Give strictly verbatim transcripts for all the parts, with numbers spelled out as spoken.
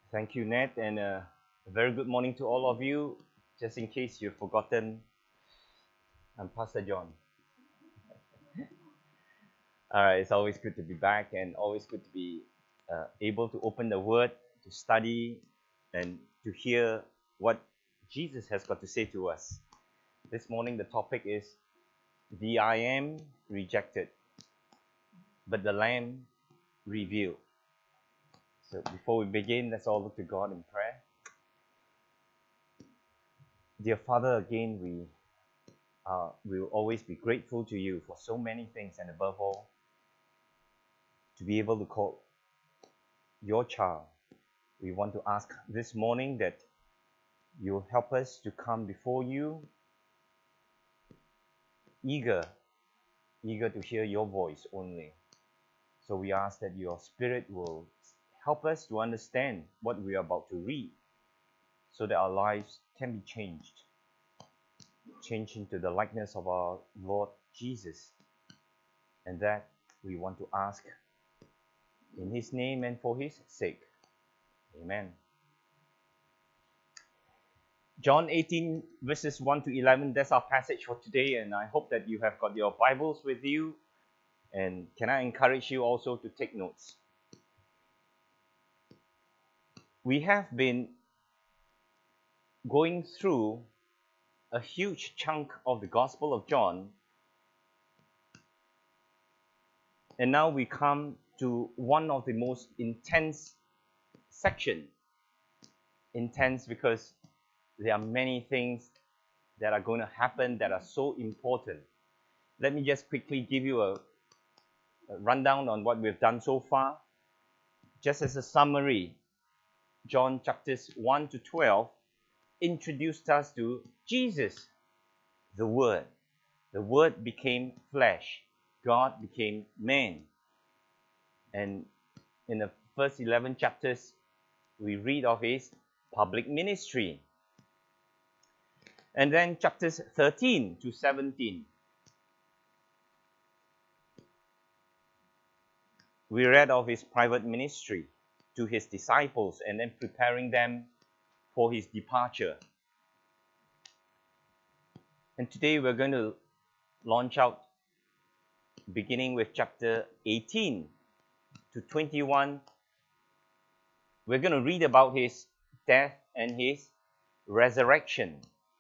Thank you, Ned, and uh, a very good morning to all of you. Just in case you've forgotten, I'm Pastor John. All right, it's always good to be back and always good to be uh, able to open the Word, to study, and to hear what Jesus has got to say to us. This morning, the topic is the I am rejected, but the Lamb revealed. So before we begin, let's all look to God in prayer. Dear Father, again, we uh, we will always be grateful to you for so many things, and above all, to be able to call your child. We want to ask this morning that you will help us to come before you eager, eager to hear your voice only. So we ask that your Spirit will help us to understand what we are about to read, so that our lives can be changed, changed into the likeness of our Lord Jesus. And that we want to ask in His name and for His sake. Amen. John eighteen, verses one to eleven, that's our passage for today, and I hope that you have got your Bibles with you. And can I encourage you also to take notes? We have been going through a huge chunk of the Gospel of John, and now we come to one of the most intense sections. Intense because there are many things that are going to happen that are so important. Let me just quickly give you a, a rundown on what we've done so far. Just as a summary, John chapters one to twelve introduced us to Jesus, the Word. The Word became flesh. God became man. And in the first eleven chapters, we read of His public ministry. And then chapters thirteen to seventeen, we read of His private ministry to His disciples and then preparing them for His departure. And today we're going to launch out beginning with chapter eighteen to twenty-one. We're going to read about His death and His resurrection.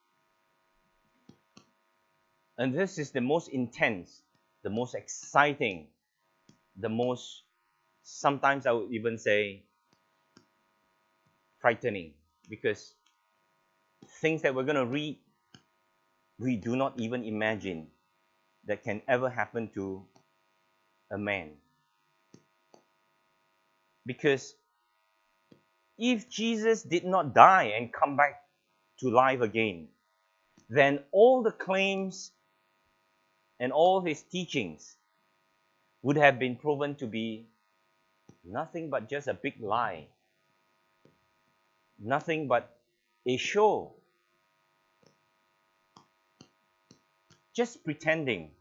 And this is the most intense, the most exciting, the most, sometimes I would even say, frightening, because things that we're going to read, we do not even imagine that can ever happen to a man. Because if Jesus did not die and come back to life again, then all the claims and all His teachings would have been proven to be nothing but just a big lie. Nothing but a show. Just pretending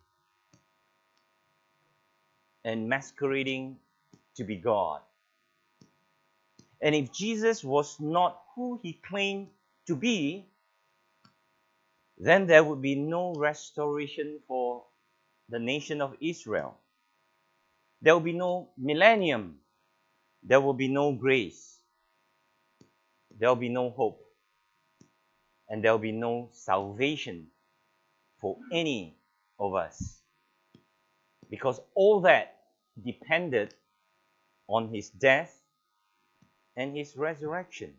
and masquerading to be God. And if Jesus was not who He claimed to be, then there would be no restoration for the nation of Israel. There will be no millennium. There will be no grace. There will be no hope. And there will be no salvation for any of us. Because all that depended on His death and His resurrection.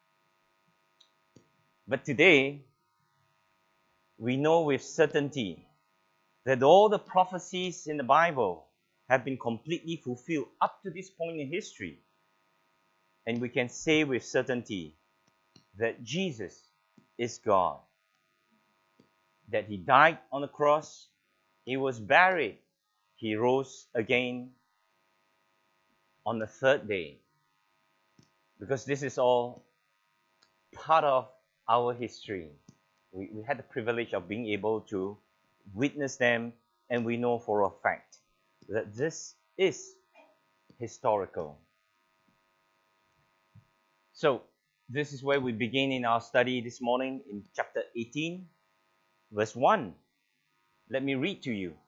But today, we know with certainty that all the prophecies in the Bible have been completely fulfilled up to this point in history. And we can say with certainty that Jesus is God. That He died on the cross, He was buried, He rose again on the third day. Because this is all part of our history. We, we had the privilege of being able to witness them, and we know for a fact that this is historical. So, this is where we begin in our study this morning in chapter eighteen, verse one. Let me read to you.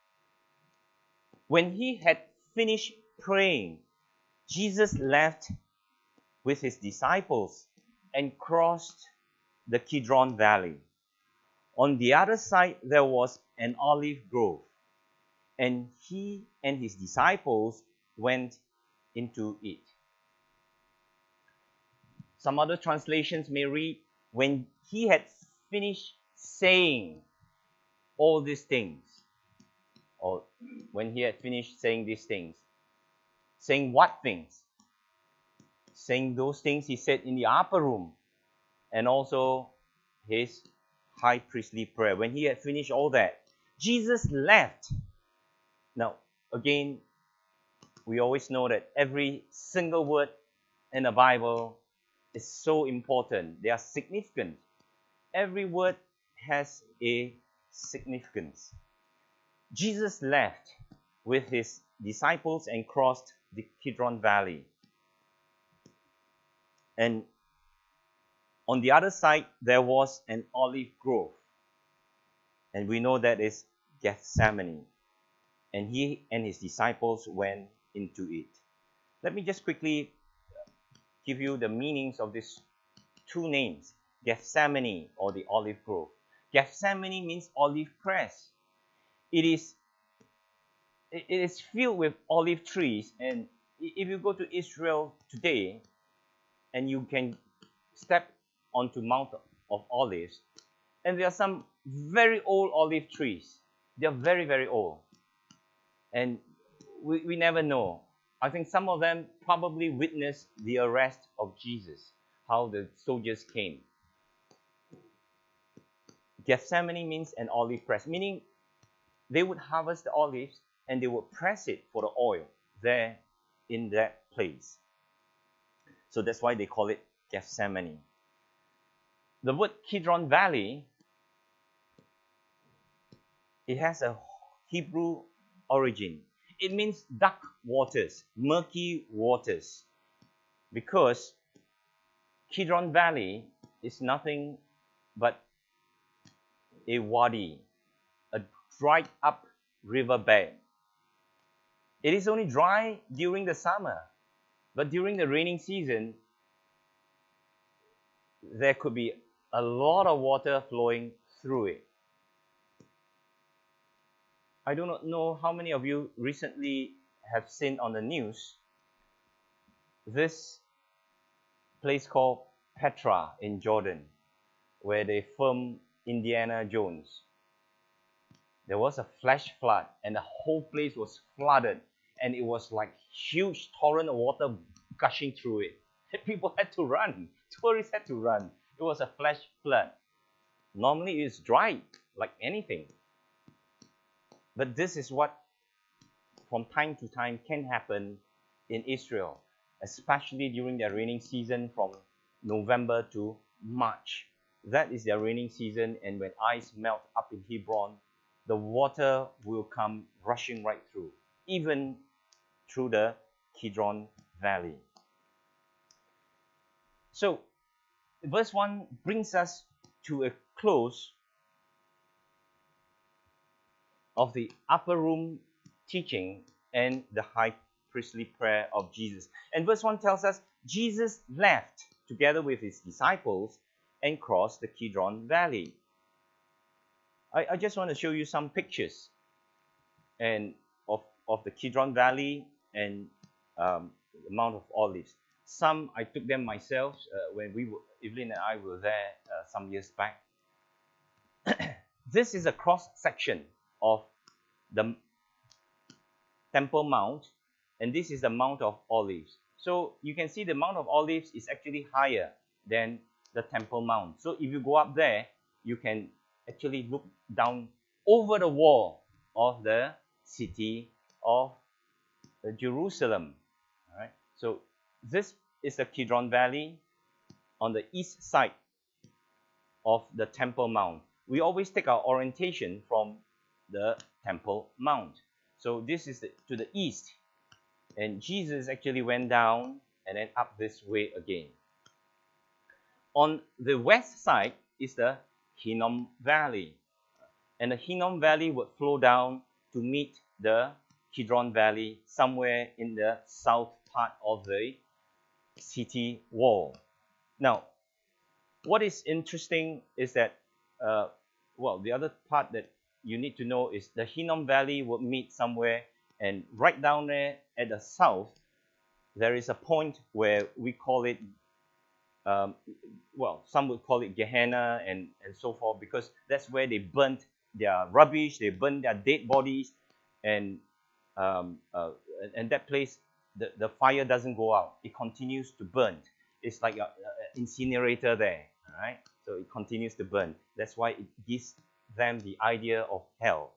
When he had finished praying, Jesus left with his disciples and crossed the Kidron Valley. On the other side, there was an olive grove, and he and his disciples went into it. Some other translations may read, when he had finished saying all these things, or when he had finished saying these things. Saying what things? Saying those things he said in the upper room, and also his high priestly prayer. When he had finished all that, Jesus left. Now, again, we always know that every single word in the Bible is so important. They are significant. Every word has a significance. Jesus left with his disciples and crossed the Kidron Valley. And on the other side, there was an olive grove. And we know that is Gethsemane. And he and his disciples went into it. Let me just quickly give you the meanings of these two names, Gethsemane or the olive grove. Gethsemane means olive press. It is, it is filled with olive trees, and if you go to Israel today and you can step onto Mount of Olives, and there are some very old olive trees. They are very, very old. And we, we never know. I think some of them probably witnessed the arrest of Jesus, how the soldiers came. Gethsemane means an olive press, meaning they would harvest the olives and they would press it for the oil there in that place. So that's why they call it Gethsemane. The word Kidron Valley, it has a Hebrew origin. It means dark waters, murky waters, because Kidron Valley is nothing but a wadi, a dried up riverbed. It is only dry during the summer, but during the raining season, there could be a lot of water flowing through it. I do not know how many of you recently have seen on the news this place called Petra in Jordan, where they filmed Indiana Jones. There was a flash flood, and the whole place was flooded, and it was like huge torrent of water gushing through it. People had to run. Tourists had to run. It was a flash flood. Normally it's dry, like anything. But this is what, from time to time, can happen in Israel, especially during their raining season from November to March. That is their raining season, and when ice melts up in Hebron, the water will come rushing right through, even through the Kidron Valley. So, verse one brings us to a close of the upper room teaching and the high priestly prayer of Jesus. And verse one tells us Jesus left together with his disciples and crossed the Kidron Valley. I, I just want to show you some pictures and of, of the Kidron Valley and um, the Mount of Olives. Some I took them myself uh, when we were, Evelyn and I were there uh, some years back. This is a cross section of the Temple Mount, and this is the Mount of Olives. So you can see the Mount of Olives is actually higher than the Temple Mount. So if you go up there, you can actually look down over the wall of the city of Jerusalem. All right. So this is the Kidron Valley on the east side of the Temple Mount. We always take our orientation from the Temple Mount. So this is the, to the east. And Jesus actually went down and then up this way again. On the west side is the Hinnom Valley. And the Hinnom Valley would flow down to meet the Kidron Valley somewhere in the south part of the city wall. Now, what is interesting is that, uh, well, the other part that you need to know is the Hinnom Valley would meet somewhere, and right down there at the south, there is a point where we call it, um, well, some would call it Gehenna and, and so forth, because that's where they burnt their rubbish, they burnt their dead bodies, and um, uh, and that place, the, the fire doesn't go out. It continues to burn. It's like an incinerator there, all right? So it continues to burn. That's why it gives them the idea of hell.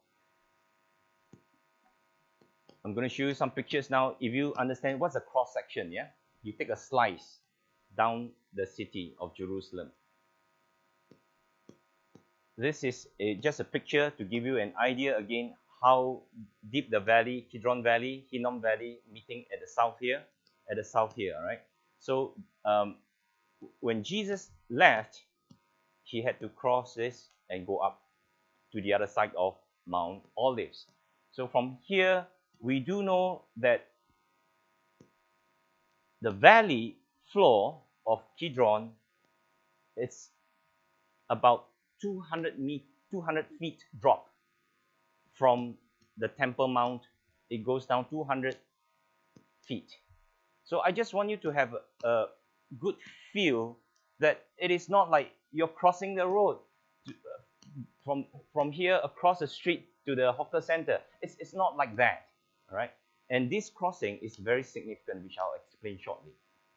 I'm going to show you some pictures now. If you understand what's a cross section, yeah? You take a slice down the city of Jerusalem. This is a, just a picture to give you an idea again how deep the valley, Kidron Valley, Hinnom Valley, meeting at the south here, at the south here, all right? So um, when Jesus left, he had to cross this and go up to the other side of Mount Olives. So from here, we do know that the valley floor of Kidron, it's about two hundred feet drop from the Temple Mount. It goes down two hundred feet. So I just want you to have a, a good feel that it is not like you're crossing the road to, uh, from, from here across the street to the hawker center. It's, it's not like that, all right? And this crossing is very significant, which I'll explain shortly.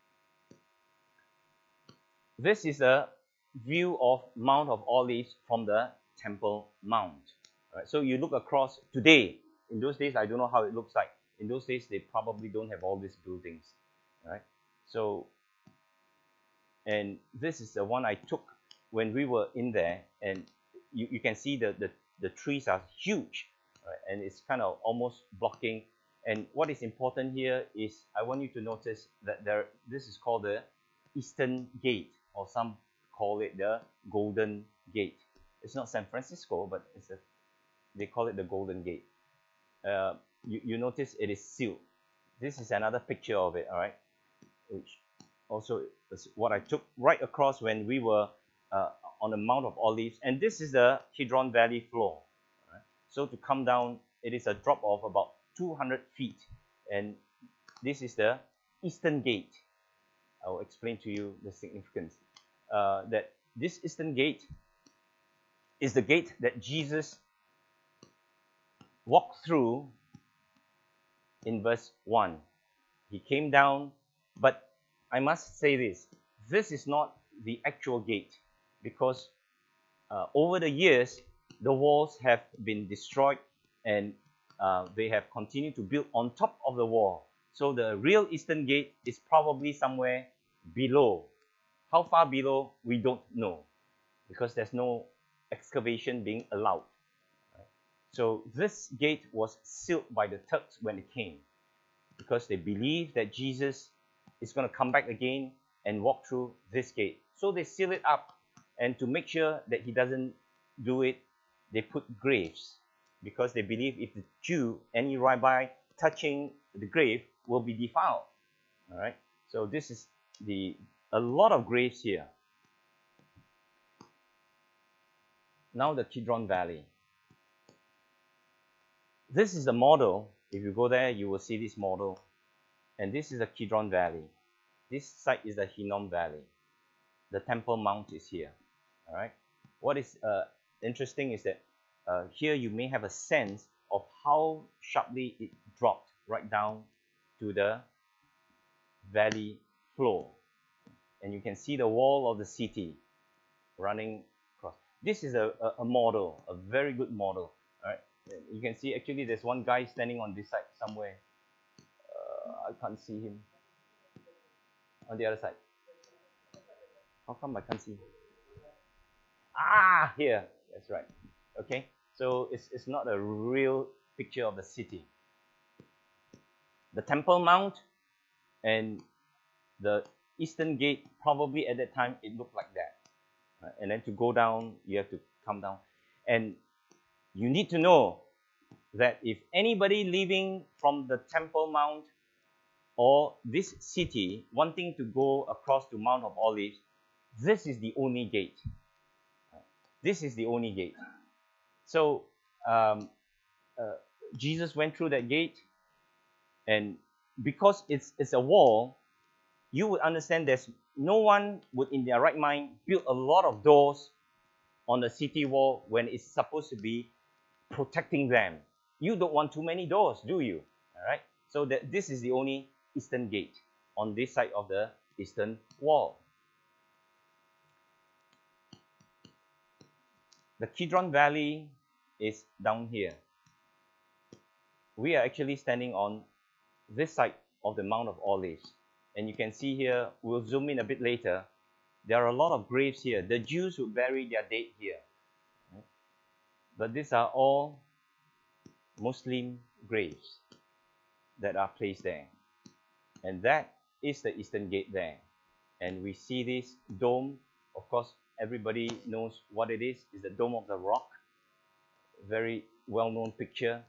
This is a view of Mount of Olives from the Temple Mount. Right? So you look across today. In those days, I don't know how it looks like. In those days, they probably don't have all these buildings. Right? So, and this is the one I took when we were in there, and you, you can see the, the, the trees are huge, right? And it's kind of almost blocking. And what is important here is I want you to notice that there, this is called the Eastern Gate, or some call it the Golden Gate. It's not San Francisco, but it's a, they call it the Golden Gate. Uh, you, you notice it is sealed. This is another picture of it, all right? Which also is what I took right across when we were uh, on the Mount of Olives. And this is the Kidron Valley floor. Right? So to come down, it is a drop of about two hundred feet. And this is the Eastern Gate. I will explain to you the significance. Uh, that this Eastern Gate is the gate that Jesus walked through in verse one. He came down, but I must say this, this is not the actual gate, because uh, over the years, the walls have been destroyed, and uh, they have continued to build on top of the wall. So the real Eastern Gate is probably somewhere below. How far below, we don't know, because there's no excavation being allowed. Right? So this gate was sealed by the Turks when it came, because they believe that Jesus is going to come back again and walk through this gate. So they seal it up, and to make sure that he doesn't do it, they put graves, because they believe if the Jew, any rabbi touching the grave, will be defiled. All right. So this is the a lot of graves here. Now the Kidron Valley. This is the model. If you go there, you will see this model. And this is the Kidron Valley. This side is the Hinnom Valley. The Temple Mount is here. All right. What is uh, interesting is that uh, here you may have a sense of how sharply it dropped right down to the valley floor. And you can see the wall of the city running across. This is a, a, a model, a very good model. All right. You can see actually there's one guy standing on this side somewhere. Uh, I can't see him. On the other side. How come I can't see him? Ah, here. That's right. Okay. So it's, it's not a real picture of the city. The Temple Mount and the eastern gate, probably at that time, it looked like that. Right? And then to go down, you have to come down. And you need to know that if anybody leaving from the Temple Mount or this city wanting to go across to Mount of Olives, this is the only gate. This is the only gate. So um, uh, Jesus went through that gate, and because it's it's a wall, you would understand there's no one would in their right mind build a lot of doors on the city wall when it's supposed to be protecting them. You don't want too many doors, do you? All right. So that this is the only eastern gate on this side of the eastern wall. The Kidron Valley is down here. We are actually standing on this side of the Mount of Olives. And you can see here, we'll zoom in a bit later, there are a lot of graves here. The Jews would bury their dead here. But these are all Muslim graves that are placed there. And that is the eastern gate there. And we see this dome. Of course, everybody knows what it is. It's the Dome of the Rock. Very well-known picture.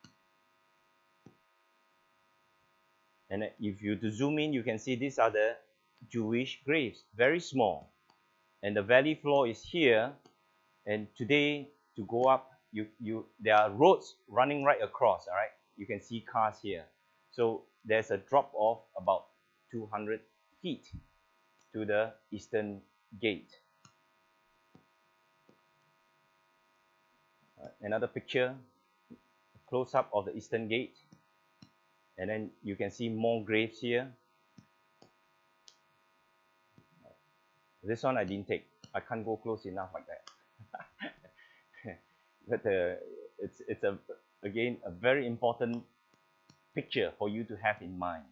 And if you to zoom in, you can see these are the Jewish graves, very small. And the valley floor is here. And today, to go up, you, you there are roads running right across, all right? You can see cars here. So there's a drop of about two hundred feet to the eastern gate. Right, another picture, close-up of the eastern gate. And then you can see more graves here. This one I didn't take. I can't go close enough like that. But uh, it's, it's a, again, a very important picture for you to have in mind.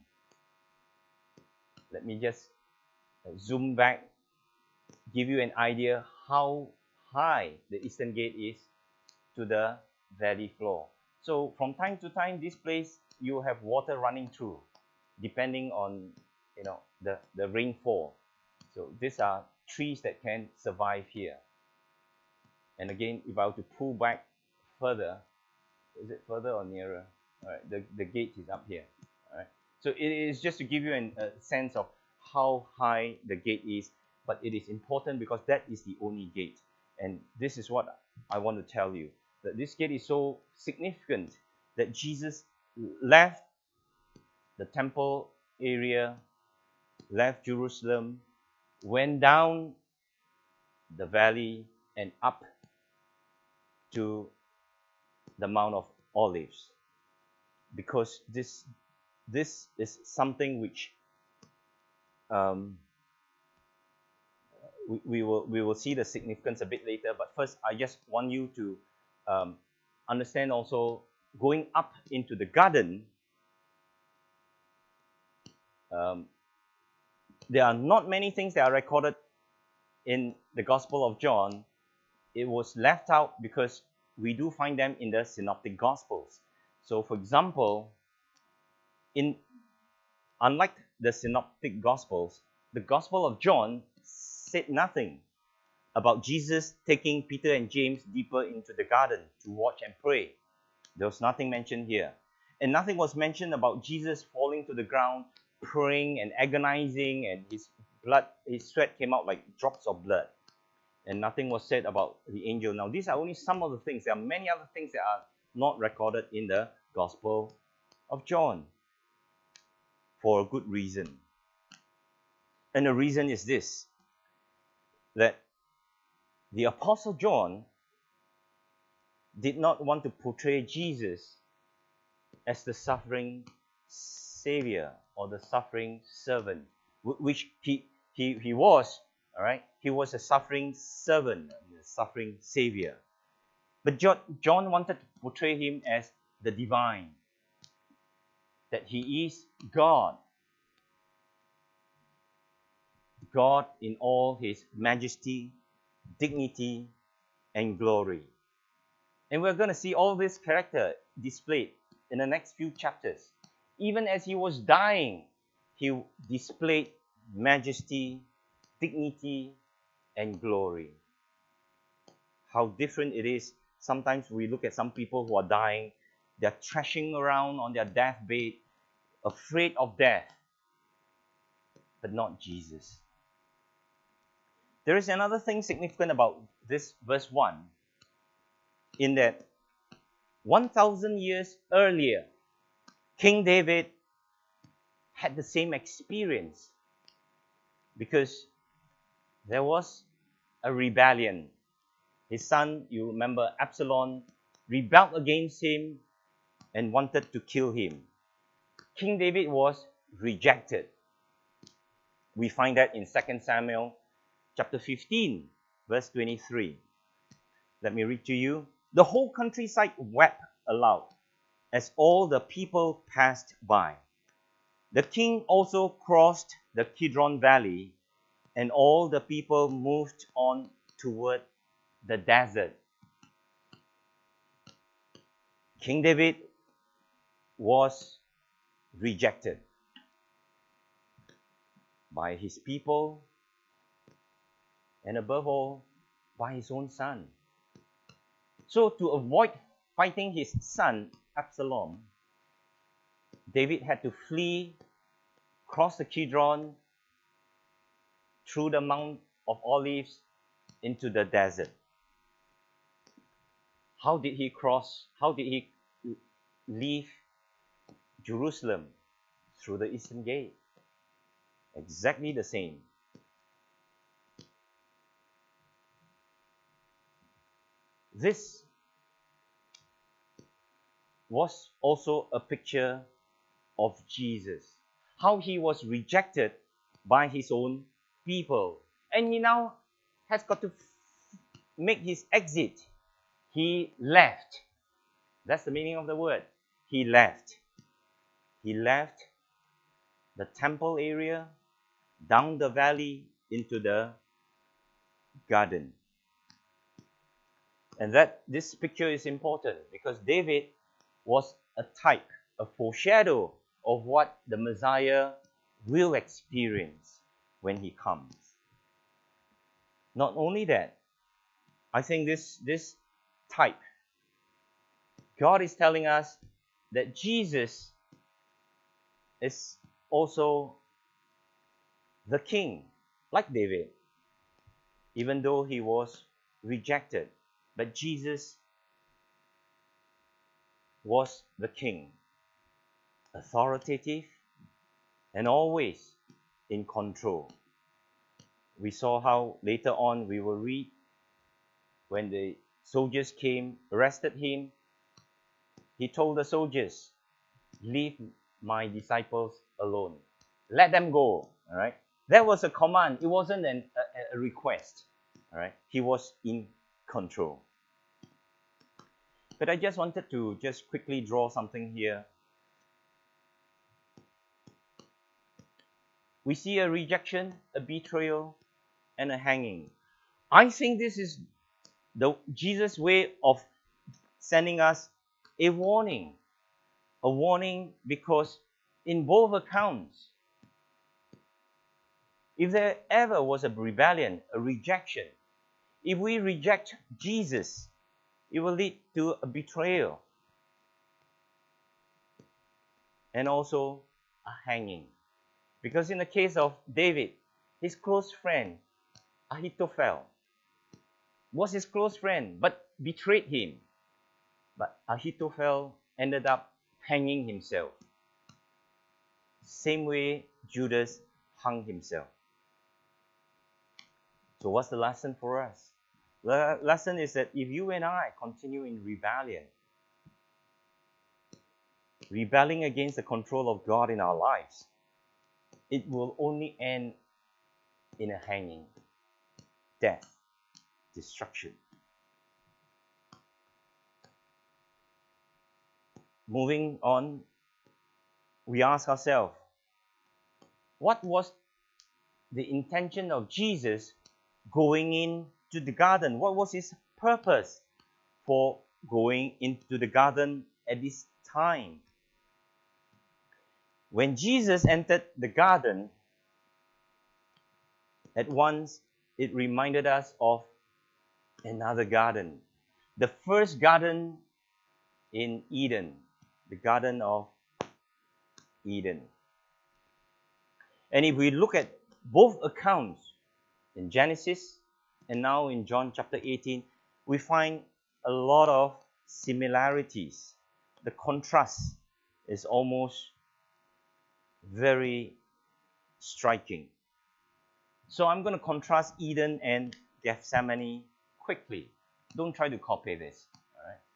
Let me just zoom back, give you an idea how high the eastern gate is to the valley floor. So from time to time, this place, you have water running through, depending on, you know, the, the rainfall. So these are trees that can survive here. And again, if I were to pull back further, is it further or nearer? All right, the, the gate is up here. All right. So it is just to give you an, a sense of how high the gate is, but it is important because that is the only gate. And this is what I want to tell you, that this gate is so significant that Jesus left the temple area, left Jerusalem, went down the valley and up to the Mount of Olives, because this this is something which um, we, we will we will see the significance a bit later. But first, I just want you to um, understand also, going up into the garden, um, there are not many things that are recorded in the Gospel of John. It was left out because we do find them in the Synoptic Gospels. So, for example, in unlike the Synoptic Gospels, the Gospel of John said nothing about Jesus taking Peter and James deeper into the garden to watch and pray. There was nothing mentioned here. And nothing was mentioned about Jesus falling to the ground, praying and agonizing, and his blood, his sweat came out like drops of blood. And nothing was said about the angel. Now, these are only some of the things. There are many other things that are not recorded in the Gospel of John, for a good reason. And the reason is this, that the Apostle John did not want to portray Jesus as the suffering Savior or the suffering servant, which he, he, he was, all right? He was a suffering servant, a suffering Savior. But John, John wanted to portray him as the divine, that he is God. God in all his majesty, dignity, and glory. And we're going to see all this character displayed in the next few chapters. Even as he was dying, he displayed majesty, dignity, and glory. How different it is. Sometimes we look at some people who are dying, they're thrashing around on their deathbed, afraid of death, but not Jesus. There is another thing significant about this verse one, in that one thousand years earlier, King David had the same experience, because there was a rebellion. His son, you remember, Absalom, rebelled against him and wanted to kill him. King David was rejected. We find that in Second Samuel chapter fifteen, verse twenty-three. Let me read to you. The whole countryside wept aloud as all the people passed by. The king also crossed the Kidron Valley, and all the people moved on toward the desert. King David was rejected by his people, and above all, by his own son. So to avoid fighting his son, Absalom, David had to flee, cross the Kidron, through the Mount of Olives, into the desert. How did he cross? How did he leave Jerusalem? Through the Eastern Gate. Exactly the same. This was also a picture of Jesus. How he was rejected by his own people. And he now has got to make his exit. He left. That's the meaning of the word. He left. He left the temple area, down the valley, into the garden. And that this picture is important because David was a type, a foreshadow of what the Messiah will experience when he comes. Not only that, I think this, this type, God is telling us that Jesus is also the king, like David, even though he was rejected. But Jesus was the king, authoritative and always in control. We saw how later on we will read when the soldiers came, arrested him, he told the soldiers, leave my disciples alone. Let them go. All right. That was a command. It wasn't an, a, a request. All right. He was in control. But I just wanted to just quickly draw something here. We see a rejection, a betrayal, and a hanging. I think this is the Jesus' way of sending us a warning. A warning because in both accounts, if there ever was a rebellion, a rejection, if we reject Jesus, it will lead to a betrayal and also a hanging. Because in the case of David, his close friend, Ahithophel, was his close friend but betrayed him. But Ahithophel ended up hanging himself. Same way Judas hung himself. So what's the lesson for us? The lesson is that if you and I continue in rebellion, rebelling against the control of God in our lives, it will only end in a hanging, death, destruction. Moving on, we ask ourselves, what was the intention of Jesus going into the garden? What was his purpose for going into the garden at this time? When Jesus entered the garden, At once, it reminded us of another garden. The first garden in Eden, the Garden of Eden. And if we look at both accounts, in Genesis and now in John chapter eighteen, we find a lot of similarities. The contrast is almost very striking. So I'm going to contrast Eden and Gethsemane quickly. Don't try to copy this. All right?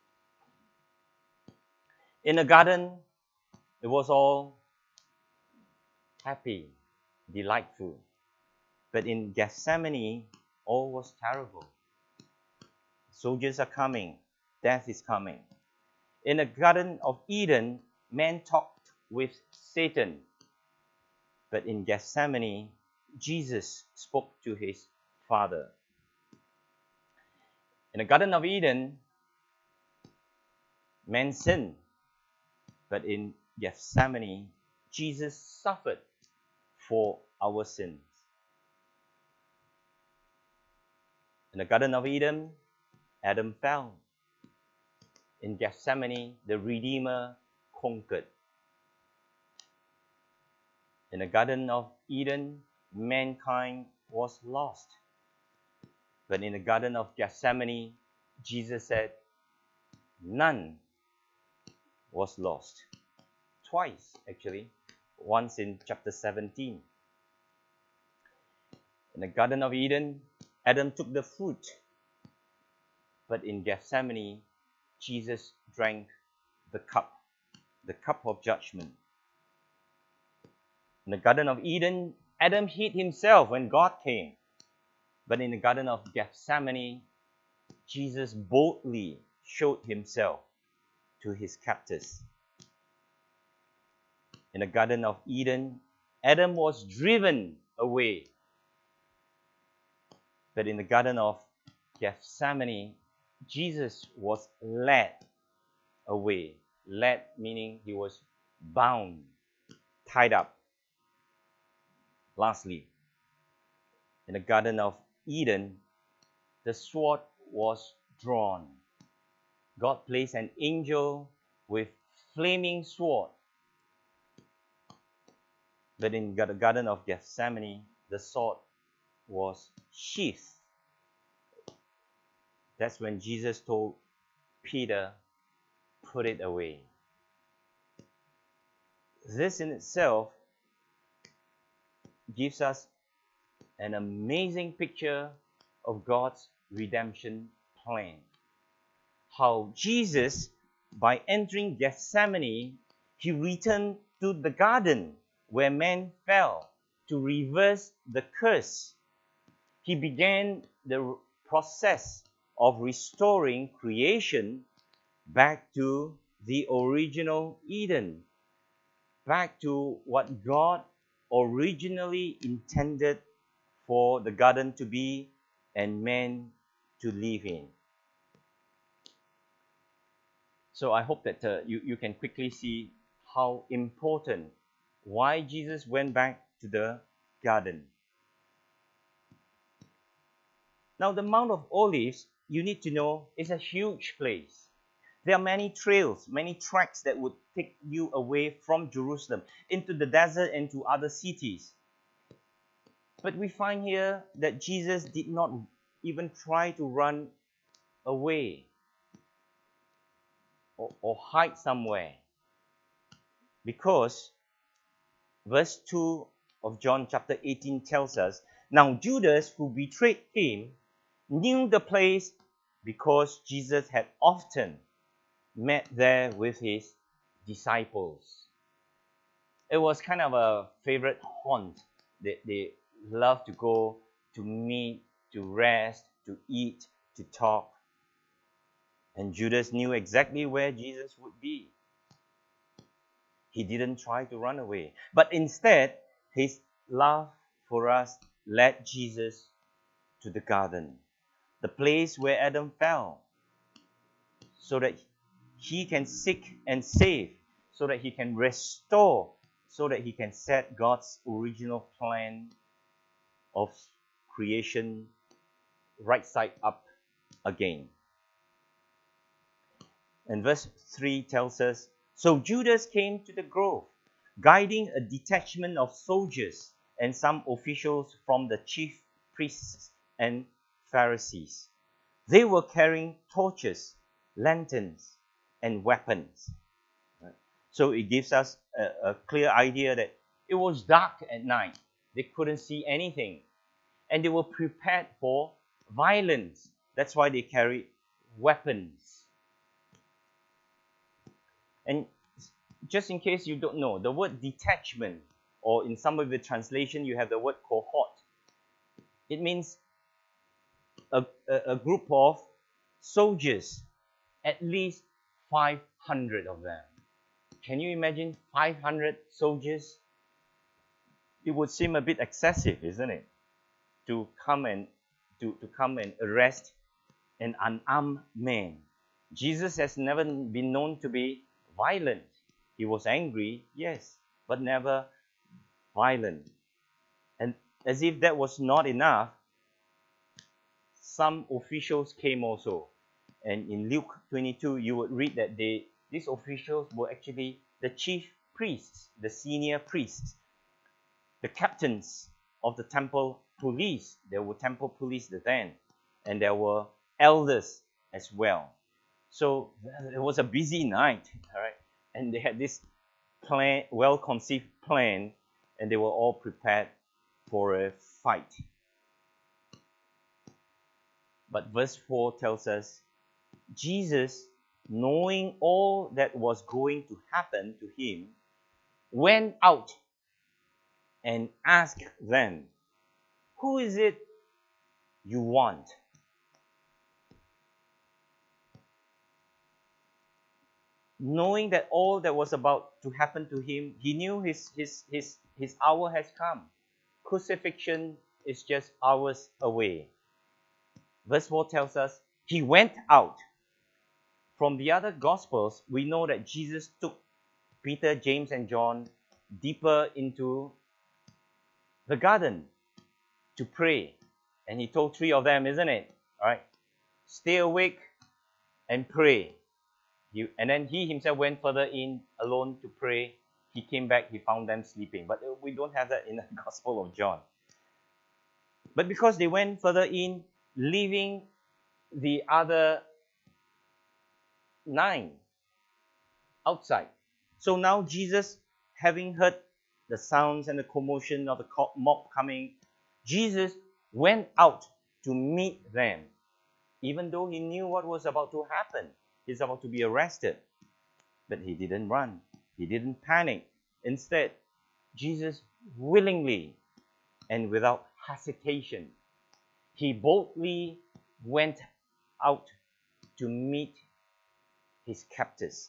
In the garden, it was all happy, delightful. But in Gethsemane, all was terrible. Soldiers are coming. Death is coming. In the Garden of Eden, man talked with Satan. But in Gethsemane, Jesus spoke to his Father. In the Garden of Eden, man sinned. But in Gethsemane, Jesus suffered for our sins. In the Garden of Eden, Adam fell. In Gethsemane, the Redeemer conquered. In the Garden of Eden, mankind was lost. But in the Garden of Gethsemane, Jesus said, none was lost. Twice, actually. Once in chapter seventeen. In the Garden of Eden, Adam took the fruit. But in Gethsemane, Jesus drank the cup, the cup of judgment. In the Garden of Eden, Adam hid himself when God came. But in the Garden of Gethsemane, Jesus boldly showed himself to his captors. In the Garden of Eden, Adam was driven away. But in the Garden of Gethsemane, Jesus was led away. Led meaning he was bound, tied up. Lastly, in the Garden of Eden, the sword was drawn. God placed an angel with flaming sword. But in the Garden of Gethsemane, the sword was sheathed. That's when Jesus told Peter, put it away. This in itself gives us an amazing picture of God's redemption plan. How Jesus, by entering Gethsemane, he returned to the garden where man fell to reverse the curse. He began the process of restoring creation back to the original Eden, back to what God originally intended for the garden to be and man to live in. So I hope that uh, you, you can quickly see how important, why Jesus went back to the garden. Now, the Mount of Olives, you need to know, is a huge place. There are many trails, many tracks that would take you away from Jerusalem into the desert and to other cities. But we find here that Jesus did not even try to run away or, or hide somewhere. Because verse two of John chapter eighteen tells us, now Judas, who betrayed him, knew the place because Jesus had often met there with his disciples. It was kind of a favorite haunt that they loved to go to meet, to rest, to eat, to talk. And Judas knew exactly where Jesus would be. He didn't try to run away, but instead, his love for us led Jesus to the garden, the place where Adam fell, so that he can seek and save, so that he can restore, so that he can set God's original plan of creation right side up again. And verse three tells us, so Judas came to the grove, guiding a detachment of soldiers and some officials from the chief priests and Pharisees. They were carrying torches, lanterns, and weapons. Right? So it gives us a, a clear idea that it was dark at night. They couldn't see anything. And they were prepared for violence. That's why they carried weapons. And just in case you don't know, the word detachment, or in some of the translation, you have the word cohort. It means a, a, a group of soldiers, at least five hundred of them. Can you imagine five hundred soldiers? It would seem a bit excessive, isn't it? To come and to, to come and arrest an unarmed man. Jesus has never been known to be violent. He was angry, yes, but never violent. And as if that was not enough, some officials came also. And in Luke twenty-two, you would read that they, these officials were actually the chief priests, the senior priests, the captains of the temple police. There were temple police then, and there were elders as well. So it was a busy night, all right? And they had this plan, well-conceived plan, and they were all prepared for a fight. But verse four tells us, Jesus, knowing all that was going to happen to him, went out and asked them, who is it you want? Knowing that all that was about to happen to him, he knew his, his, his, his hour has come. Crucifixion is just hours away. Verse four tells us, he went out. From the other Gospels, we know that Jesus took Peter, James, and John deeper into the garden to pray. And he told three of them, isn't it? All right. Stay awake and pray. He, and then he himself went further in alone to pray. He came back, he found them sleeping. But we don't have that in the Gospel of John. But because they went further in, leaving the other nine outside. So now Jesus, having heard the sounds and the commotion of the mob coming, Jesus went out to meet them, even though he knew what was about to happen. He's about to be arrested. But he didn't run. He didn't panic. Instead, Jesus willingly and without hesitation, he boldly went out to meet his captors.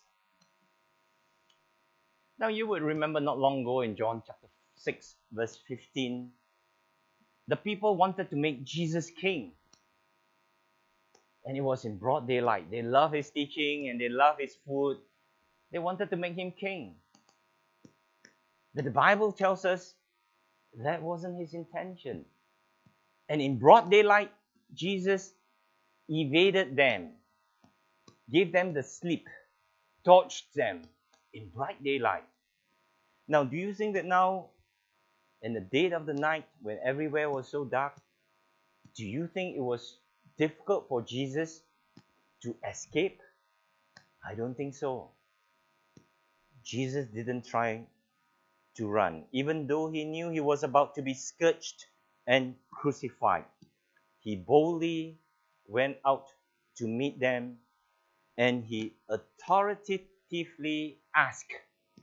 Now you would remember not long ago in John chapter six, verse fifteen, the people wanted to make Jesus king. And it was in broad daylight. They love his teaching and they love his food. They wanted to make him king. But the Bible tells us that wasn't his intention. And in broad daylight, Jesus evaded them, gave them the slip, torched them in bright daylight. Now, do you think that now, in the dead of the night, when everywhere was so dark, do you think it was difficult for Jesus to escape? I don't think so. Jesus didn't try to run, even though he knew he was about to be scourged and crucified. He boldly went out to meet them, and he authoritatively asked,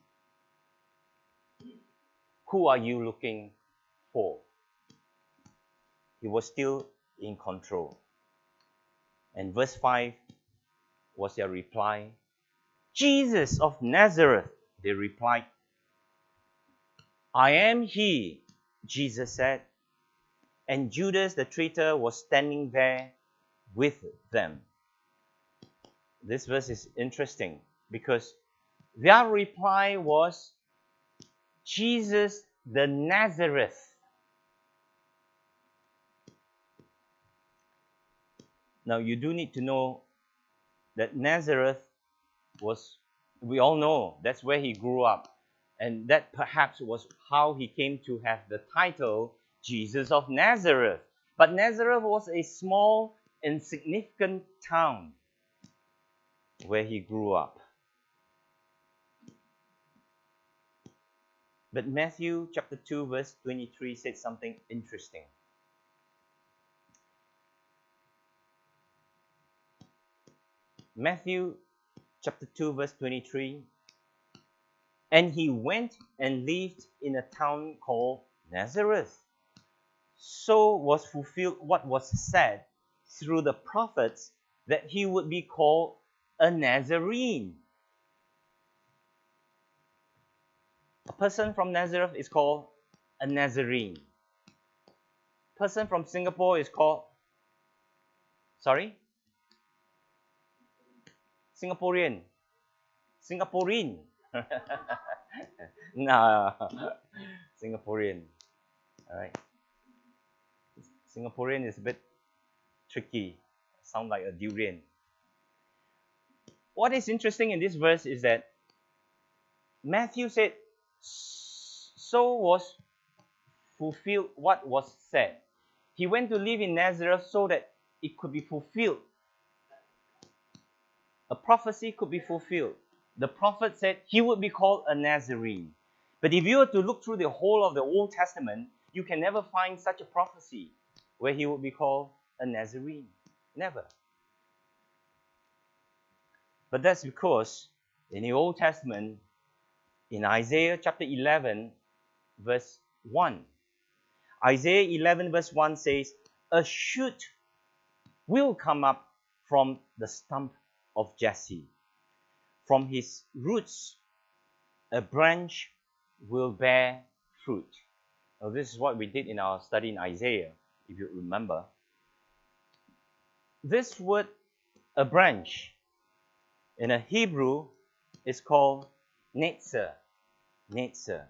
who are you looking for? He was still in control. And verse five was their reply. Jesus of Nazareth, they replied. I am he, Jesus said. And Judas the traitor was standing there with them. This verse is interesting because their reply was, Jesus the Nazareth. Now, you do need to know that Nazareth was, we all know, that's where he grew up. And that perhaps was how he came to have the title Jesus of Nazareth. But Nazareth was a small, insignificant town where he grew up. But Matthew chapter two, verse twenty-three said something interesting. Matthew chapter two, verse twenty-three. And he went and lived in a town called Nazareth. So was fulfilled what was said through the prophets, that he would be called a Nazarene. A person from Nazareth is called a Nazarene. A person from Singapore is called, sorry? Singaporean. Singaporean. Nah, Singaporean. All right. Singaporean is a bit tricky. Sound like a durian. What is interesting in this verse is that Matthew said, so was fulfilled what was said. He went to live in Nazareth so that it could be fulfilled. A prophecy could be fulfilled. The prophet said he would be called a Nazarene. But if you were to look through the whole of the Old Testament, you can never find such a prophecy where he would be called a Nazarene. Never. But that's because in the Old Testament, in Isaiah chapter eleven, verse one, Isaiah eleven, verse one says, a shoot will come up from the stump of Jesse. From his roots, a branch will bear fruit. Now, this is what we did in our study in Isaiah, if you remember. This word, a branch, in a Hebrew, is called netzer. Netzer.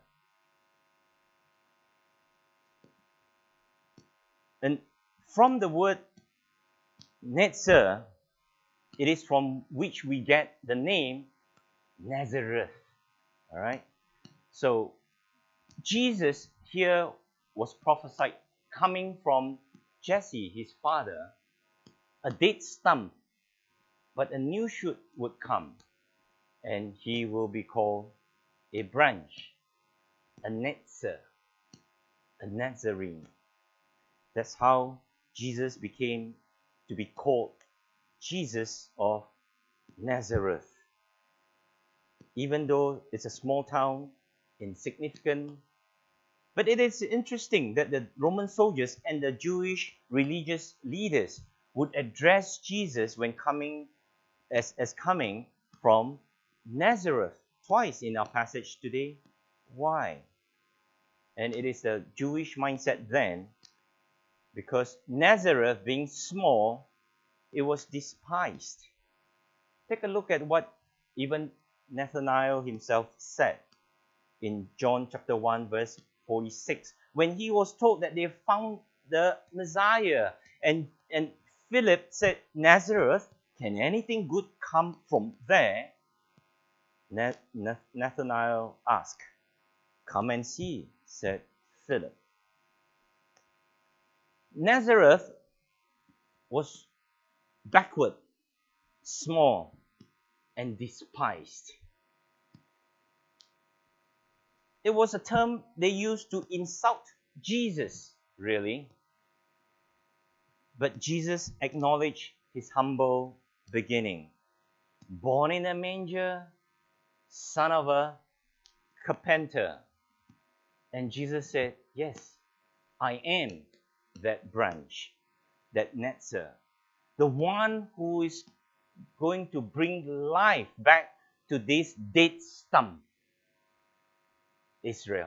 And from the word netzer, it is from which we get the name Nazareth. All right? So, Jesus here was prophesied coming from Jesse, his father, a dead stump, but a new shoot would come, and he will be called a branch, a netzer, a Nazarene. That's how Jesus became to be called Jesus of Nazareth. Even though it's a small town, insignificant, but it is interesting that the Roman soldiers and the Jewish religious leaders would address Jesus when coming as, as coming from Nazareth twice in our passage today. Why? And it is the Jewish mindset then, because Nazareth being small, it was despised. Take a look at what even Nathanael himself said in John chapter one, verse forty-six, when he was told that they found the Messiah. And, and Philip said, Nazareth, can anything good come from there? Nathanael asked, come and see, said Philip. Nazareth was backward, small, and despised. It was a term they used to insult Jesus, really. But Jesus acknowledged his humble beginning. Born in a manger, son of a carpenter. And Jesus said, yes, I am that branch, that netzer, the one who is going to bring life back to this dead stump, Israel.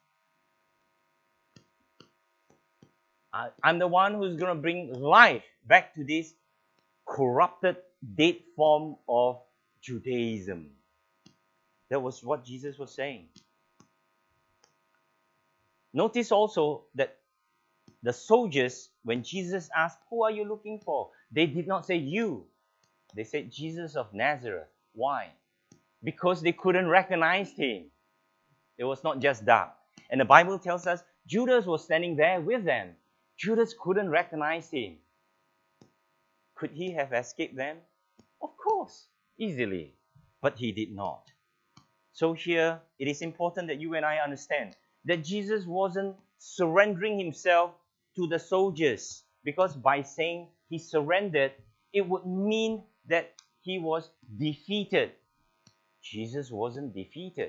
I, I'm the one who's going to bring life back to this corrupted, dead form of Judaism. That was what Jesus was saying. Notice also that the soldiers, when Jesus asked, "Who are you looking for?" they did not say you. They said Jesus of Nazareth. Why? Because they couldn't recognize him. It was not just dark. And the Bible tells us Judas was standing there with them. Judas couldn't recognize him. Could he have escaped them? Of course, easily. But he did not. So here, it is important that you and I understand that Jesus wasn't surrendering himself to the soldiers, because by saying he surrendered, it would mean that he was defeated. Jesus wasn't defeated.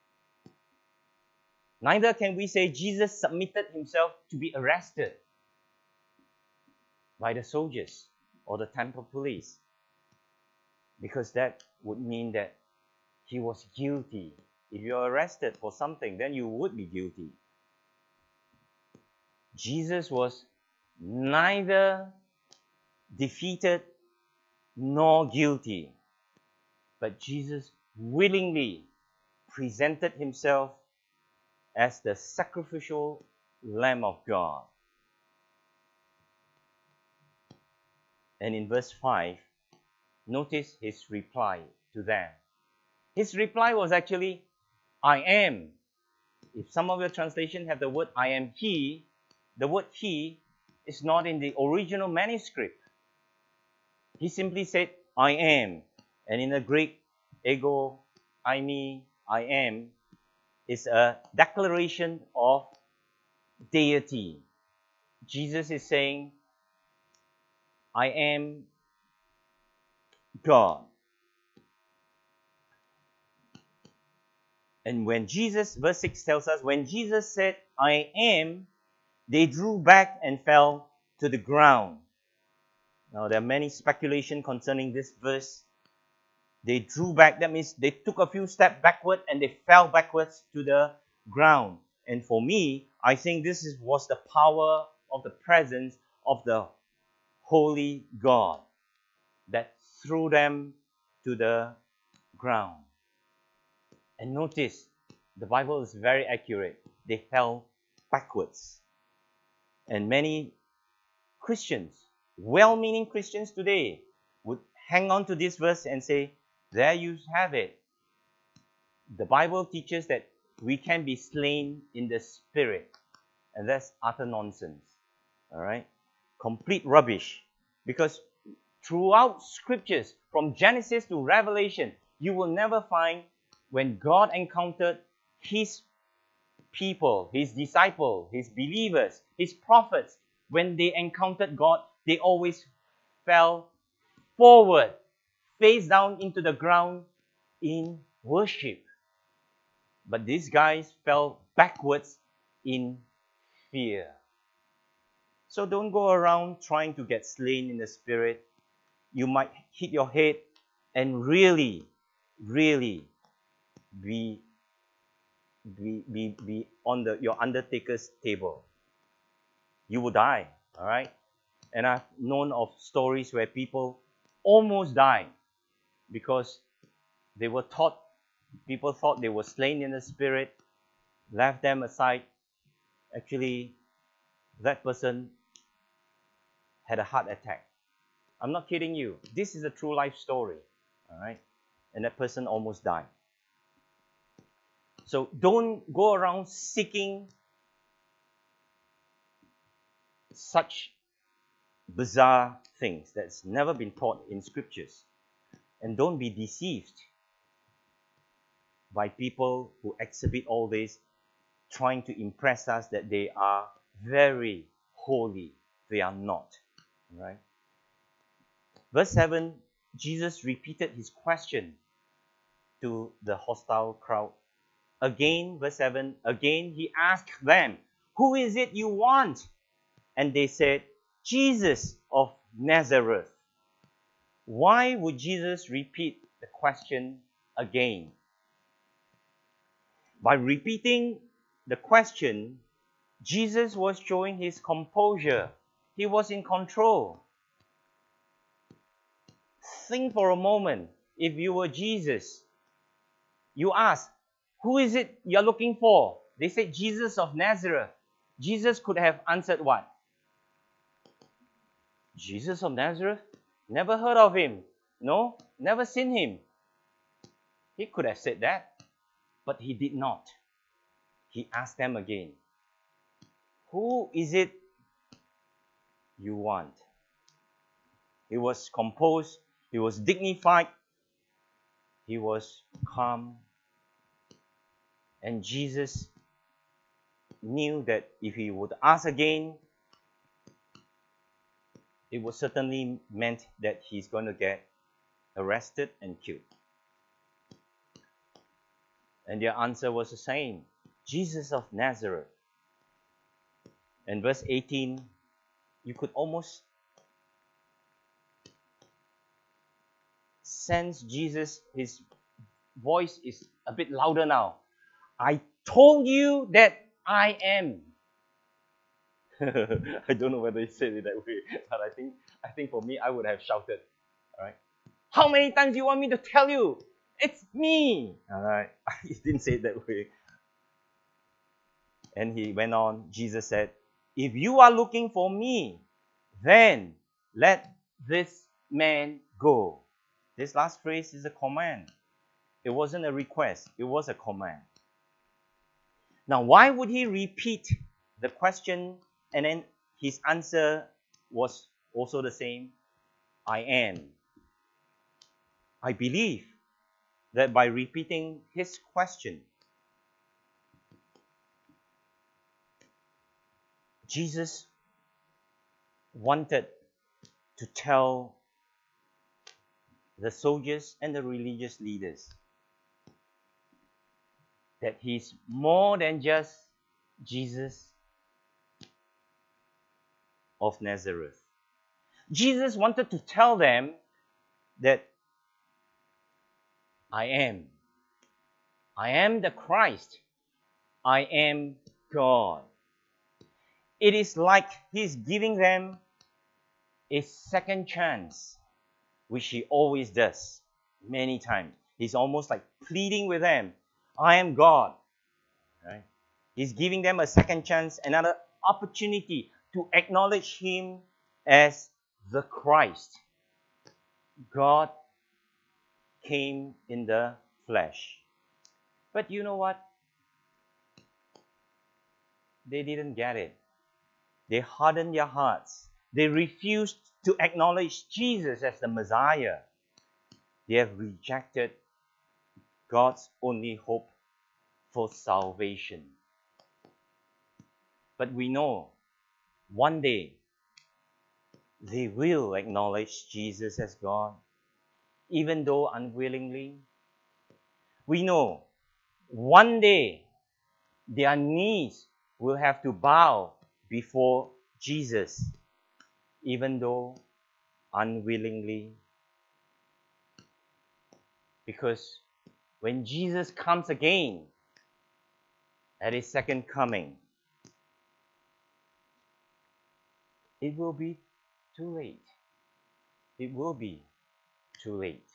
Neither can we say Jesus submitted himself to be arrested by the soldiers or the temple police, because that would mean that he was guilty. If you are arrested for something, then you would be guilty. Jesus was neither defeated nor guilty, but Jesus willingly presented himself as the sacrificial Lamb of God. And in verse five, notice his reply to them. His reply was actually, "I am." If some of your translations have the word "I am he," the word "he" is not in the original manuscript. He simply said, "I am." And in the Greek, ego, eimi, I am, is a declaration of deity. Jesus is saying, "I am God." And when Jesus, verse six tells us, when Jesus said, "I am," they drew back and fell to the ground. Now, there are many speculation concerning this verse. They drew back, that means they took a few steps backward and they fell backwards to the ground. And for me, I think this is, was the power of the presence of the Holy God that threw them to the ground. And notice, the Bible is very accurate. They fell backwards. And many Christians, well-meaning Christians today, would hang on to this verse and say, "There you have it." The Bible teaches that we can be slain in the spirit. And that's utter nonsense. All right? Complete rubbish. Because throughout scriptures, from Genesis to Revelation, you will never find when God encountered his people, his disciples, his believers, his prophets, when they encountered God, they always fell forward, face down into the ground in worship. But these guys fell backwards in fear. So don't go around trying to get slain in the spirit. You might hit your head and really, really be, be, be, be on the, your undertaker's table. You will die, all right? And I've known of stories where people almost died because they were taught, people thought they were slain in the spirit, left them aside. Actually, that person had a heart attack. I'm not kidding you. This is a true life story, all right? And that person almost died. So don't go around seeking such bizarre things that's never been taught in scriptures. And don't be deceived by people who exhibit all this, trying to impress us that they are very holy. They are not. Right? Verse seven, Jesus repeated his question to the hostile crowd. Again, verse seven, again he asked them, "Who is it you want?" And they said, "Jesus of Nazareth." Why would Jesus repeat the question again? By repeating the question, Jesus was showing his composure. He was in control. Think for a moment. If you were Jesus, you ask, "Who is it you're looking for?" They said, "Jesus of Nazareth." Jesus could have answered what? Jesus of Nazareth? Never heard of him. No, never seen him. He could have said that, but he did not. He asked them again, who is it you want? He was composed, he was dignified, he was calm. And Jesus knew that if he would ask again, it would certainly meant that he's going to get arrested and killed. And their answer was the same, Jesus of Nazareth. And verse eighteen, you could almost sense Jesus, his voice is a bit louder now. I told you that I am. I don't know whether he said it that way, but I think I think for me, I would have shouted. All right. How many times do you want me to tell you? It's me. All right. He didn't say it that way. And he went on. Jesus said, if you are looking for me, then let this man go. This last phrase is a command. It wasn't a request. It was a command. Now, why would he repeat the question and then his answer was also the same? I am. I believe that by repeating his question, Jesus wanted to tell the soldiers and the religious leaders that he's more than just Jesus of Nazareth. Jesus wanted to tell them that I am. I am the Christ. I am God. It is like he's giving them a second chance, which he always does many times. He's almost like pleading with them, I am God. Right? He's giving them a second chance, another opportunity to acknowledge him as the Christ. God came in the flesh. But you know what? They didn't get it. They hardened their hearts. They refused to acknowledge Jesus as the Messiah. They have rejected God's only hope for salvation. But we know one day they will acknowledge Jesus as God, even though unwillingly. We know one day their knees will have to bow before Jesus, even though unwillingly. Because when Jesus comes again at his second coming, it will be too late. It will be too late.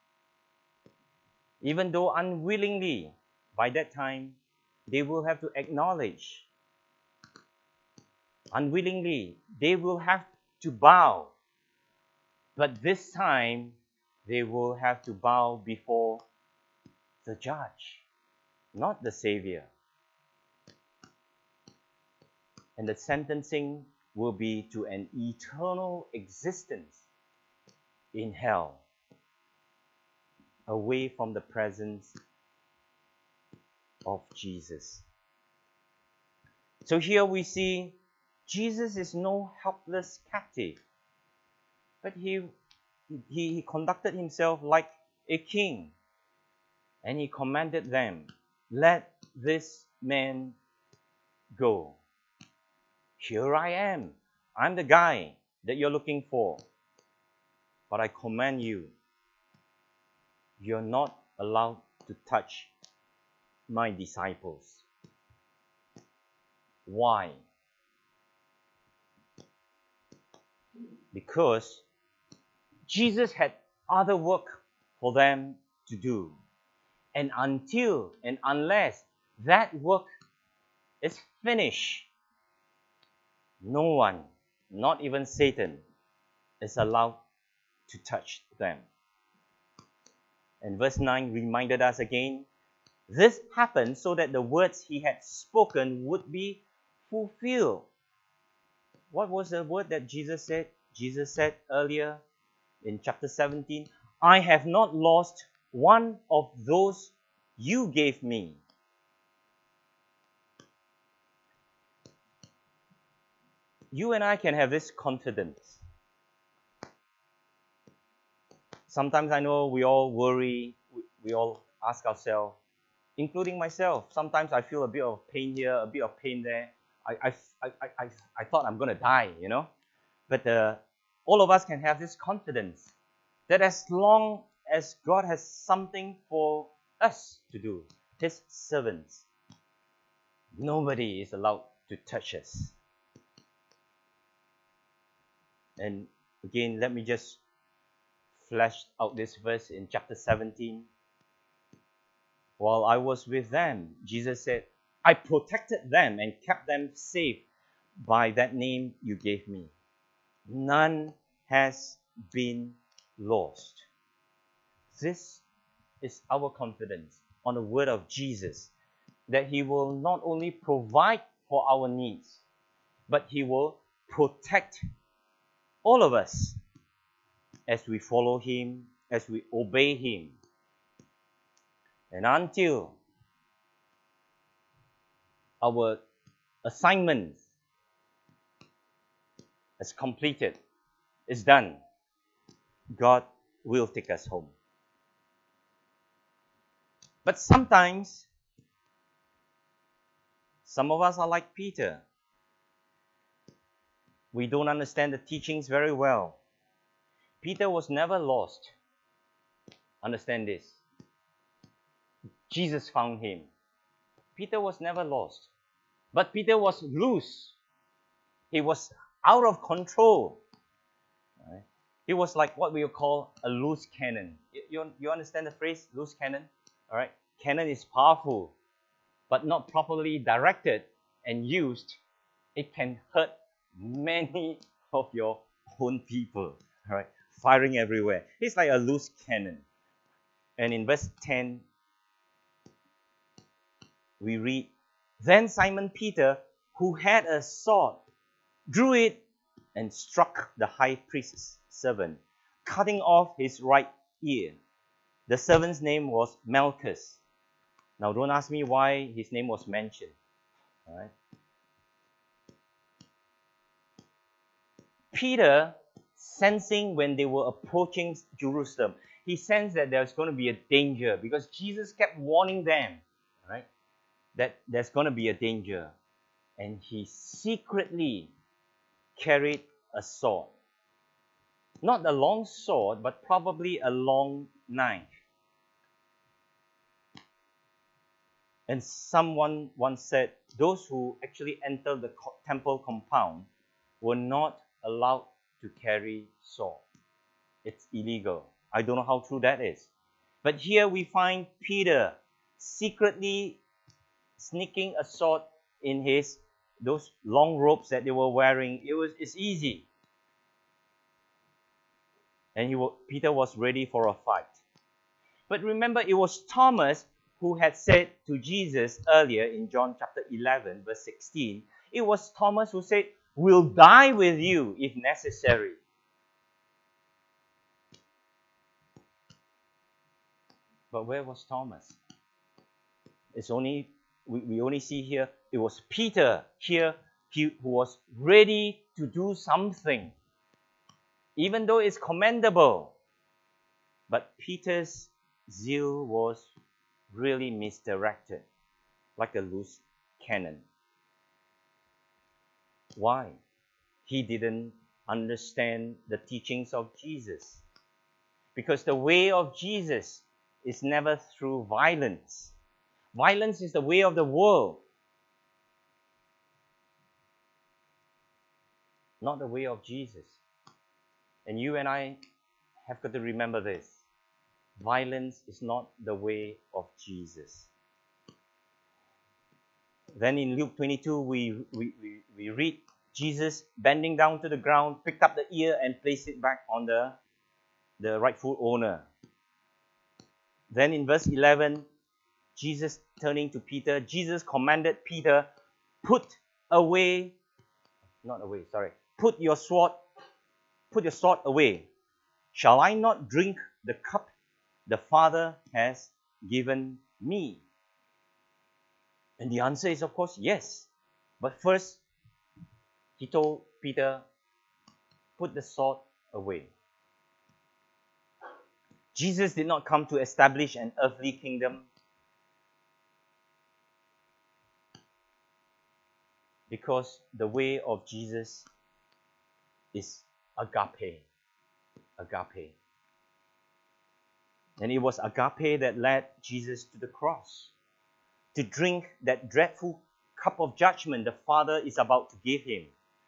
Even though unwillingly, by that time, they will have to acknowledge. Unwillingly, they will have to bow. But this time, they will have to bow before the judge, not the Savior. And the sentencing will be to an eternal existence in hell, away from the presence of Jesus. So here we see Jesus is no helpless captive, but he, he, he conducted himself like a king, and he commanded them, let this man go. Here I am. I'm the guy that you're looking for. But I command you, you're not allowed to touch my disciples. Why? Because Jesus had other work for them to do. And until and unless that work is finished, no one, not even Satan, is allowed to touch them. And verse nine reminded us again, this happened so that the words he had spoken would be fulfilled. What was the word that Jesus said? Jesus said earlier in chapter seventeen, I have not lost one of those you gave me. You and I can have this confidence. Sometimes I know we all worry, we, we all ask ourselves, including myself, sometimes I feel a bit of pain here, a bit of pain there. I, I, I, I, I thought I'm going to die, you know. But uh, all of us can have this confidence that as long as God has something for us to do, His servants, nobody is allowed to touch us. And again, let me just flesh out this verse in chapter seventeen. While I was with them, Jesus said, I protected them and kept them safe by that name you gave me. None has been lost. This is our confidence on the word of Jesus, that He will not only provide for our needs, but He will protect all of us as we follow Him, as we obey Him. And until our assignment is completed, is done, God will take us home. But sometimes, some of us are like Peter. We don't understand the teachings very well. Peter was never lost. Understand this. Jesus found him. Peter was never lost. But Peter was loose. He was out of control. Right? He was like what we call a loose cannon. You, you, you understand the phrase, loose cannon? All right. Cannon is powerful, but not properly directed and used, it can hurt many of your own people. All right. Firing everywhere. It's like a loose cannon. And in verse ten, we read, Then Simon Peter, who had a sword, drew it and struck the high priest's servant, cutting off his right ear. The servant's name was Malchus. Now don't ask me why his name was mentioned. All right. Peter, sensing when they were approaching Jerusalem, he sensed that there's going to be a danger because Jesus kept warning them, right, that there's going to be a danger. And he secretly carried a sword. Not a long sword, but probably a long knife. And someone once said, those who actually entered the temple compound were not allowed to carry sword. It's illegal. I don't know how true that is. But here we find Peter secretly sneaking a sword in his those long robes that they were wearing. It was it's easy. And he Peter was ready for a fight. But remember, it was Thomas who had said to Jesus earlier in John chapter eleven, verse sixteen, it was Thomas who said, we'll die with you if necessary. But where was Thomas? It's only, we, we only see here, it was Peter here he, who was ready to do something. Even though it's commendable. But Peter's zeal was really misdirected, like a loose cannon. Why? He didn't understand the teachings of Jesus. Because the way of Jesus is never through violence. Violence is the way of the world, not the way of Jesus. And you and I have got to remember this. Violence is not the way of Jesus. Then in Luke twenty-two, we, we, we, we read Jesus, bending down to the ground, picked up the ear and placed it back on the, the rightful owner. Then in verse eleven, Jesus turning to Peter, Jesus commanded Peter, put away, not away, sorry, put your sword, put your sword away. Shall I not drink the cup the Father has given me? And the answer is, of course, yes. But first, he told Peter, put the sword away. Jesus did not come to establish an earthly kingdom, because the way of Jesus is agape. Agape. And it was agape that led Jesus to the cross, to drink that dreadful cup of judgment the Father is about to give him.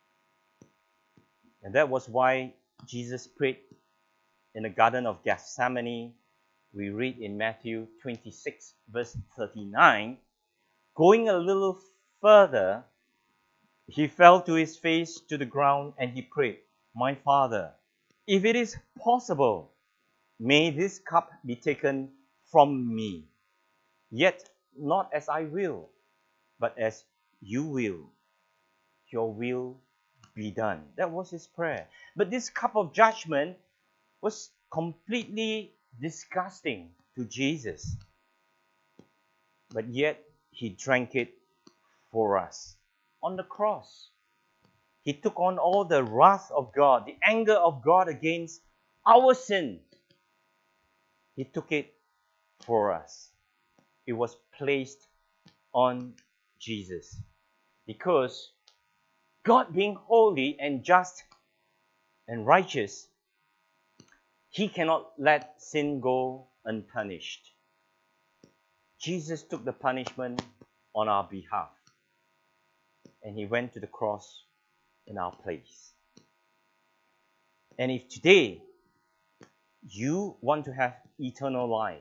And that was why Jesus prayed in the Garden of Gethsemane. We read in Matthew twenty-six, verse thirty-nine, going a little further, he fell to his face to the ground and he prayed, my Father, if it is possible, may this cup be taken from me. Yet not as I will, but as you will. Your will be done. That was his prayer. But this cup of judgment was completely disgusting to Jesus. But yet he drank it for us on the cross. He took on all the wrath of God, the anger of God against our sin. He took it for us. It was placed on Jesus. Because God, being holy and just and righteous, he cannot let sin go unpunished. Jesus took the punishment on our behalf, and he went to the cross in our place. And if today you want to have eternal life,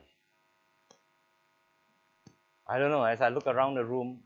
I don't know, as I look around the room,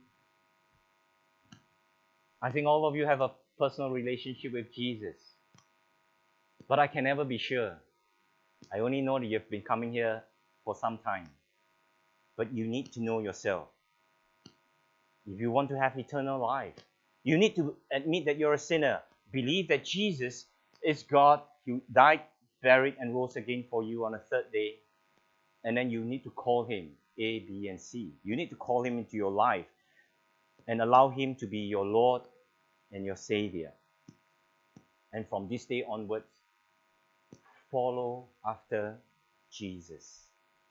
I think all of you have a personal relationship with Jesus. But I can never be sure. I only know that you've been coming here for some time. But you need to know yourself. If you want to have eternal life, you need to admit that you're a sinner. Believe that Jesus is God. He died, buried, and rose again for you on the third day. And then you need to call him A, B, and C. You need to call him into your life and allow him to be your Lord and your Savior. And from this day onwards, follow after Jesus.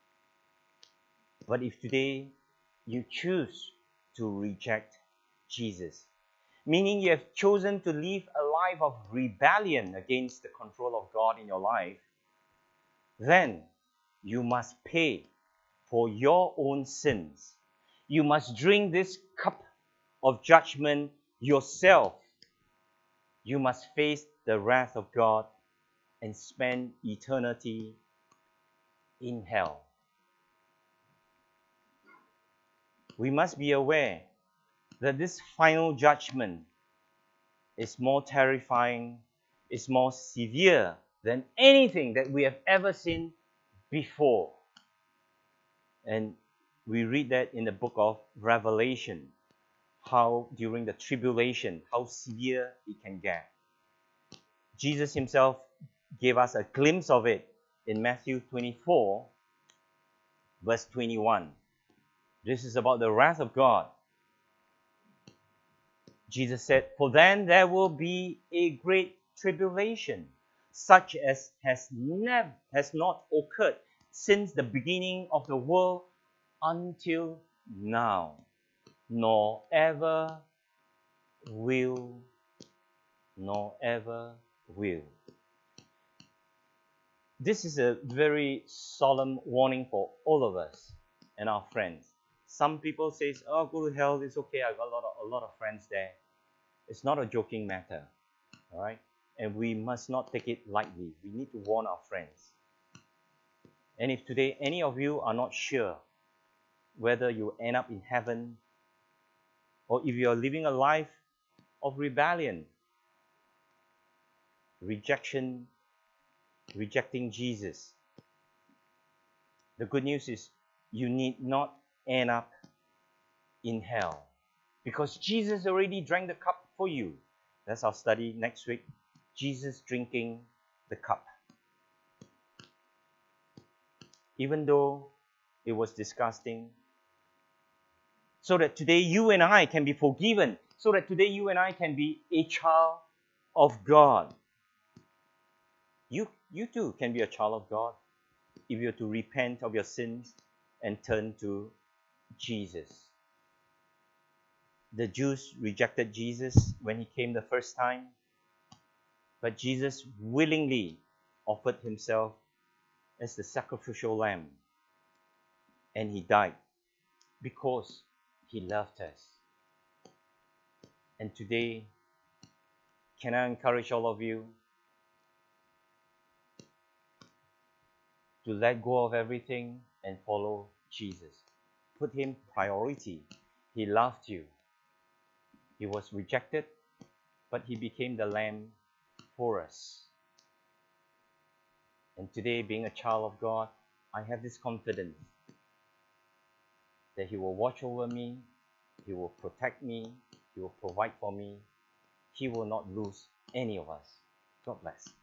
But if today you choose to reject Jesus, meaning you have chosen to live a life of rebellion against the control of God in your life, then you must pay for your own sins. You must drink this cup of judgment yourself. You must face the wrath of God and spend eternity in hell. We must be aware that this final judgment is more terrifying, is more severe than anything that we have ever seen before. And we read that in the book of Revelation, how during the tribulation, how severe it can get. Jesus himself gave us a glimpse of it in Matthew twenty-four, verse twenty-one. This is about the wrath of God. Jesus said, for then there will be a great tribulation, such as has never has not occurred since the beginning of the world until now, nor ever will, nor ever will. This is a very solemn warning for all of us and our friends. Some people say, oh, go to hell, it's okay, I've got a lot of, a lot of friends there. It's not a joking matter, all right? And we must not take it lightly. We need to warn our friends. And if today any of you are not sure whether you end up in heaven or if you are living a life of rebellion rejection, rejecting Jesus. The good news is you need not end up in hell because Jesus already drank the cup for you. That's our study next week. Jesus drinking the cup. Even though it was disgusting, so that today you and I can be forgiven, so that today you and I can be a child of God. You, you too can be a child of God if you're to repent of your sins and turn to Jesus. The Jews rejected Jesus when he came the first time, but Jesus willingly offered himself as the sacrificial lamb, and he died because he loved us. And today, can I encourage all of you to let go of everything and follow Jesus? Put him priority. He loved you. He was rejected, but he became the lamb for us. And today, being a child of God, I have this confidence that he will watch over me, he will protect me, he will provide for me. He will not lose any of us. God bless.